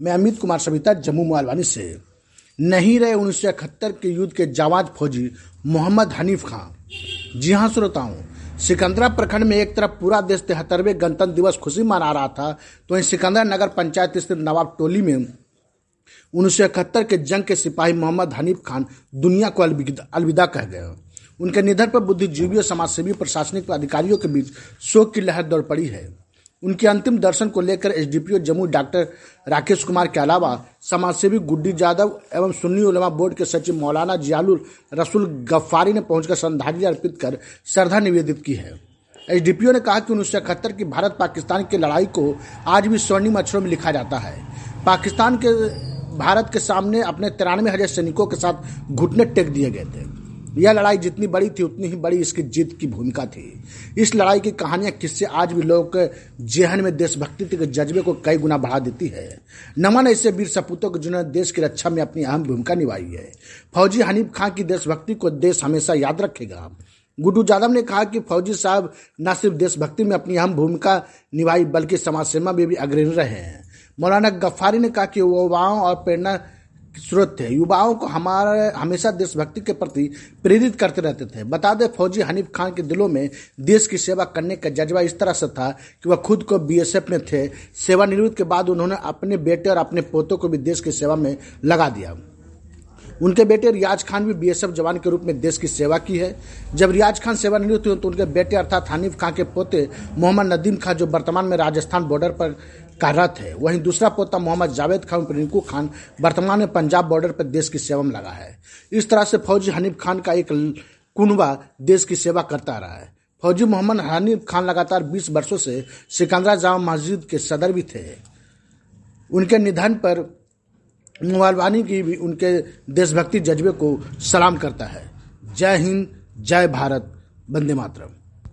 मैं अमित कुमार सविता, जम्मू मोबाइल से। नहीं रहे 1971 के युद्ध के जाबाज फौजी मोहम्मद हनीफ खां। जी हां श्रोताओं, सिकंदरा प्रखंड में एक तरफ पूरा देश 73वें गणतंत्र दिवस खुशी मना रहा था, तो वहीं सिकंदरा नगर पंचायत स्थित नवाब टोली में 1971 के जंग के सिपाही मोहम्मद हनीफ खान दुनिया को अलविदा कह गए। उनके निधन पर बुद्धिजीवियों, समाजसेवी, प्रशासनिक अधिकारियों के बीच शोक की लहर दौड़ पड़ी है। उनके अंतिम दर्शन को लेकर एसडीपीओ जम्मू डॉक्टर राकेश कुमार के अलावा समाजसेवी गुड्डी जादव एवं सुन्नी उलमा बोर्ड के सचिव मौलाना जियालुल रसूल गफ्फारी ने पहुंचकर श्रद्धांजलि अर्पित कर श्रद्धा निवेदित की है। एसडीपीओ ने कहा कि 1971 की भारत पाकिस्तान की लड़ाई को आज भी स्वर्णिम अक्षरों में लिखा जाता है। पाकिस्तान के भारत के सामने अपने 93,000 सैनिकों के साथ घुटने टेक दिए गए थे। यह लड़ाई जितनी बड़ी थी उतनी ही बड़ी इसकी जीत की भूमिका थी। इस लड़ाई की कहानियां किससे आज भी लोगों के जेहन में देशभक्ति के जज्बे को कई गुना बढ़ा देती है। नमन ऐसे वीर सपूतों को जिन्होंने देश की रक्षा में अपनी अहम भूमिका निभाई है। फौजी हनीफ खां की देशभक्ति को देश हमेशा याद रखेगा। गुड्डू जादव ने कहा कि फौजी साहब न सिर्फ देशभक्ति में अपनी अहम भूमिका निभाई बल्कि समाज सेवा में भी अग्रणी रहे हैं। मौलाना गफ्फारी ने कहा कि युवाओं और प्रेरणा स्रोत थे। युवाओं को हमेशा देशभक्ति के प्रति प्रेरित करते रहते थे। बता दें, फौजी हनीफ खान के दिलों में देश की सेवा करने का जज्बा इस तरह से था कि वह खुद को बीएसएफ में थे। सेवानिवृत्ति के बाद उन्होंने अपने बेटे और अपने पोतों को भी देश की सेवा में लगा दिया। उनके बेटे रियाज खान भी बीएसएफ जवान के रूप में देश की सेवा की है। जब रियाज खान सेवानिवृत्त हुए तो उनके बेटे अर्थात हनीफ खान के पोते मोहम्मद नदीम खान, जो वर्तमान में राजस्थान बॉर्डर पर कार्यरत है, वहीं दूसरा पोता मोहम्मद जावेद खान रिंकू खान वर्तमान में पंजाब बॉर्डर पर देश की सेवा में लगा है। इस तरह से फौजी हनीफ खान का एक कुनबा देश की सेवा करता रहा है। फौजी मोहम्मद हनीफ खान लगातार 20 वर्षों से सिकंदरा जामा मस्जिद के सदर भी थे। उनके निधन पर मोबाइल की भी उनके देशभक्ति जज्बे को सलाम करता है। जय हिंद, जय भारत, वंदे मातरम।